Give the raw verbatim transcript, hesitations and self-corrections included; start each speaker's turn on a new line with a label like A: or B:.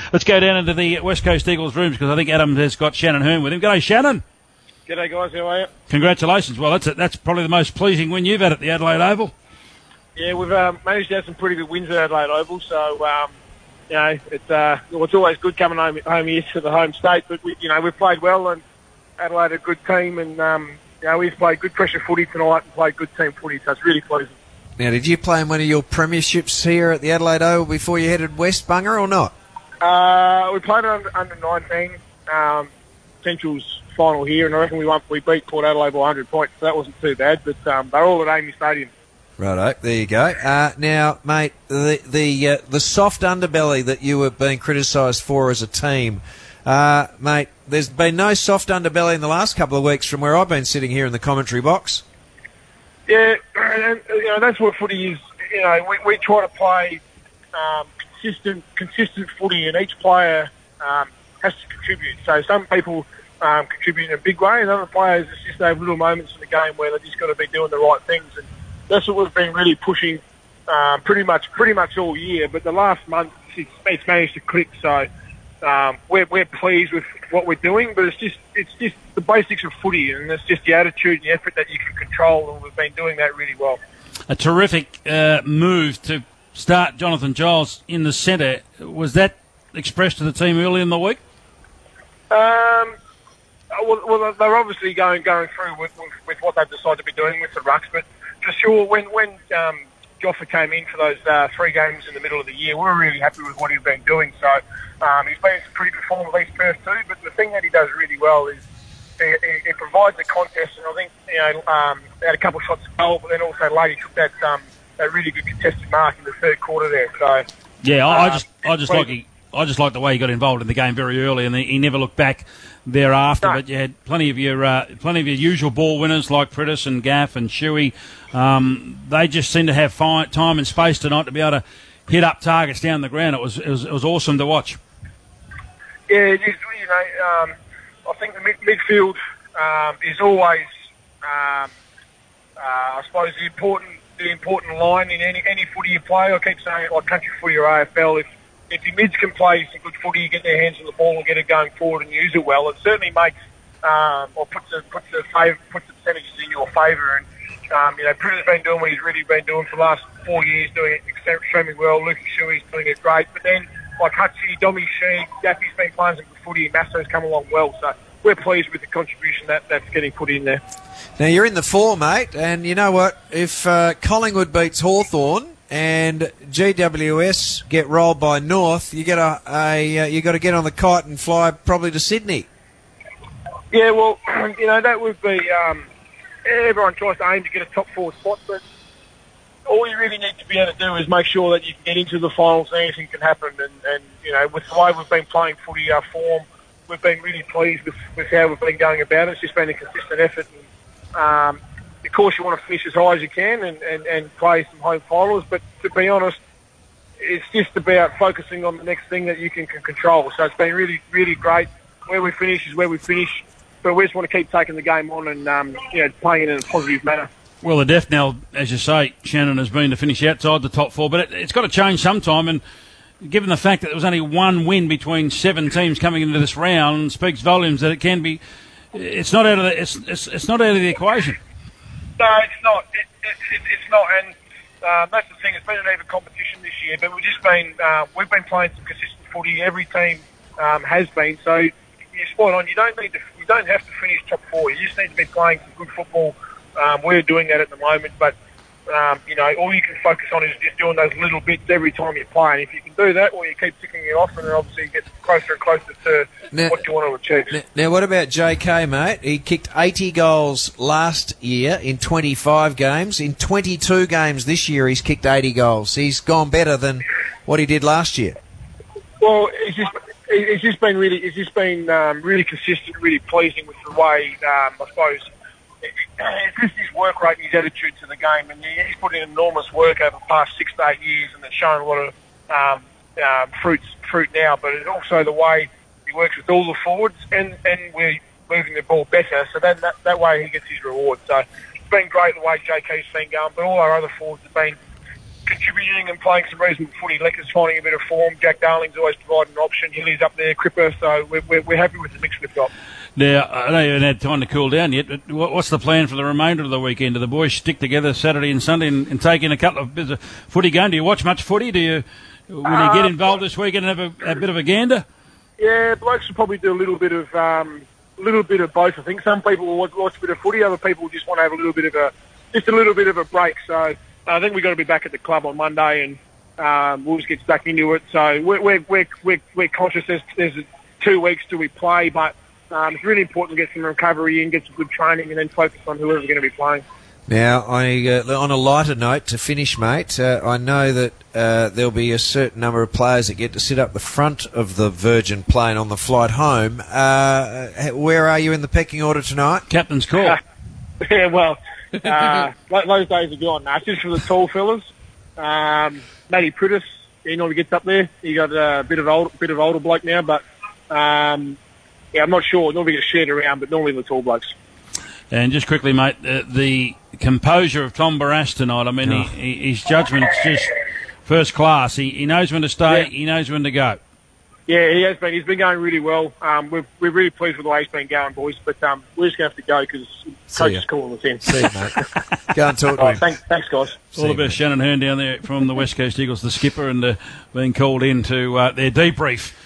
A: Let's go down into the West Coast Eagles rooms because I think Adam has got Shannon Hearn with him. G'day, Shannon.
B: G'day, guys. How are you?
A: Congratulations. Well, that's a, that's probably the most pleasing win you've had at the Adelaide Oval.
B: Yeah, we've um, managed to have some pretty good wins at Adelaide Oval, so um, you know it's uh, well, it's always good coming home, home here to the home state. But we, you know we've played well, and Adelaide are a good team, and um, you know we've played good pressure footy tonight and played good team footy, so it's really pleasing.
C: Now, did you play in one of your premierships here at the Adelaide Oval before you headed west, Bunger, or not?
B: Uh, we played under, under nineteen um, Central's final here, and I reckon we won, we beat Port Adelaide by one hundred points, so that wasn't too bad. But um, they're all at Amy Stadium.
C: Righto, there you go. Uh, now, mate, the the uh, the soft underbelly that you were being criticised for as a team, uh, mate, there's been no soft underbelly in the last couple of weeks from where I've been sitting here in the commentary box.
B: Yeah, and you know that's what footy is. You know, we, we try to play um, consistent consistent footy, and each player um, has to contribute. So some people um, contribute in a big way, and other players it's just have little moments in the game where they've just got to be doing the right things. And that's what we've been really pushing um, pretty much pretty much all year. But the last month, it's, it's managed to click. So um, we're we're pleased with what we're doing. But it's just it's just the basics of footy, and it's just the attitude and the effort that you can control. And we've been doing that really well. A
A: terrific uh, move to start Jonathan Giles in the centre. Was that expressed to the team early in the week?
B: Um. Well, well they're obviously going going through with, with, with what they've decided to be doing with the rucks, but for sure, when when um, Joffa came in for those uh, three games in the middle of the year, we were really happy with what he's been doing. So um, he's been in some pretty good form of these first two. But the thing that he does really well is he, he, he provides a contest, and I think you know um, they had a couple of shots at goal, but then also Lady took that um, that really good contested mark in the third quarter there. So
A: yeah, I,
B: uh,
A: I just I just like he, I just like the way he got involved in the game very early, and he, he never looked back thereafter. No. But you had plenty of your uh, plenty of your usual ball winners like Pritis and Gaff and Shuey. Um, they just seem to have fine time and space tonight to be able to hit up targets down the ground. It was it was, it was awesome to watch.
B: Yeah, it is, you know, um, I think the mid- midfield um, is always, um, uh, I suppose, the important the important line in any any footy you play. I keep saying it like country footy or A F L. If if your mids can play some good footy, get their hands on the ball and get it going forward and use it well, it certainly makes um, or puts the puts the favor, puts the percentages in your favour. And um, you know, Pritter's been doing what he's really been doing for the last four years, doing it extremely well. Luke Shuey's doing it great, but then like Hutchie, Domi Sheen, Gaffy's been playing some good footy, and Masso's come along well. So we're pleased with the contribution that, that's getting put in there.
C: Now you're in the four, mate, and you know what? If uh, Collingwood beats Hawthorn and G W S get rolled by North, you get a, a uh, you got to get on the kite and fly probably to Sydney.
B: Yeah, well, you know that would be. Um, everyone tries to aim to get a top four spot, but all you really need to be able to do is make sure that you can get into the finals and anything can happen. And, and you know, with the way we've been playing footy, our form, we've been really pleased with, with how we've been going about it. It's just been a consistent effort. And, um, of course, you want to finish as high as you can and, and, and play some home finals. But to be honest, it's just about focusing on the next thing that you can, can control. So it's been really, really great. Where we finish is where we finish. But we just want to keep taking the game on and um, you know, playing it in a positive manner.
A: Well, the death knell, as you say, Shannon, has been to finish outside the top four, but it, it's got to change sometime. And given the fact that there was only one win between seven teams coming into this round, speaks volumes that it can be. It's not out of the. It's it's, it's not out of the equation.
B: No, it's not. It, it, it, it's not, and uh, that's the thing. It's been an even competition this year, but we've just been uh, we've been playing some consistent footy. Every team um, has been. So you're spot on. You don't need to. You don't have to finish top four. You just need to be playing some good football. Um, we're doing that at the moment, but um, you know, all you can focus on is just doing those little bits every time you play. And if you can do that, well, you keep ticking it off, and then obviously you get closer and closer to now, what you want to achieve.
C: Now, now, what about J K, mate? He kicked eighty goals last year in twenty-five games. In twenty-two games this year, he's kicked eighty goals. He's gone better than what he did last year.
B: Well, it's just it's just been really it's just been um, really consistent, really pleasing with the way um, I suppose. It's just his work rate and his attitude to the game, and he's put in enormous work over the past six to eight years, and it's shown a lot of um, um, fruits, fruit now. But it's also the way he works with all the forwards, and, and we're moving the ball better, so then that, that way he gets his reward. So it's been great the way J K's been going, but all our other forwards have been contributing and playing some reasonable footy. Lecker's finding a bit of form. Jack Darling's always providing an option. Hilly's up there, Cripper, so we're, we're, we're happy with the mix we've got.
A: Now, I know you haven't had time to cool down yet, but what's the plan for the remainder of the weekend? Do the boys stick together Saturday and Sunday and, and take in a couple of bits of footy game? Do you watch much footy? Do you, when you uh, get involved this weekend, have a, a bit of a gander?
B: Yeah, blokes will probably do a little bit of um, a little bit of both. I think some people will watch, watch a bit of footy, other people just want to have a little bit of a just a little bit of a break. So I think we've got to be back at the club on Monday, and um, Wolves gets back into it. So we're we're we're we're, we're conscious. There's, there's two weeks till we play, but um, it's really important to get some recovery in, get some good training, and then focus on whoever's going to be playing.
C: Now, I, uh, on a lighter note, to finish, mate, uh, I know that uh, there'll be a certain number of players that get to sit up the front of the Virgin plane on the flight home. Uh, where are you in the pecking order tonight?
A: Captain's call.
B: Uh, yeah, well, uh, those days are gone. Now, it's just for the tall fellas. Um, Matty Pritis, he normally gets up there. He got a bit of old, bit of older bloke now, but um, yeah, I'm not sure. Normally gets shared around, but normally the tall blokes.
A: And just quickly, mate, uh, the composure of Tom Barrass tonight, I mean, oh. he, he, his judgment's just first class. He, he knows when to stay, yeah. He knows when to go.
B: Yeah, he has been. He's been going really well. Um, we're, we're really pleased with the way he's been going, boys, but um, we're just going to have to go because Coach is calling us in.
C: See you, mate. Go and talk to
B: oh,
C: him.
B: Thanks, thanks, guys.
A: All the best, Shannon Hearn down there from the West Coast Eagles, the skipper, and uh, being called in to uh, their debrief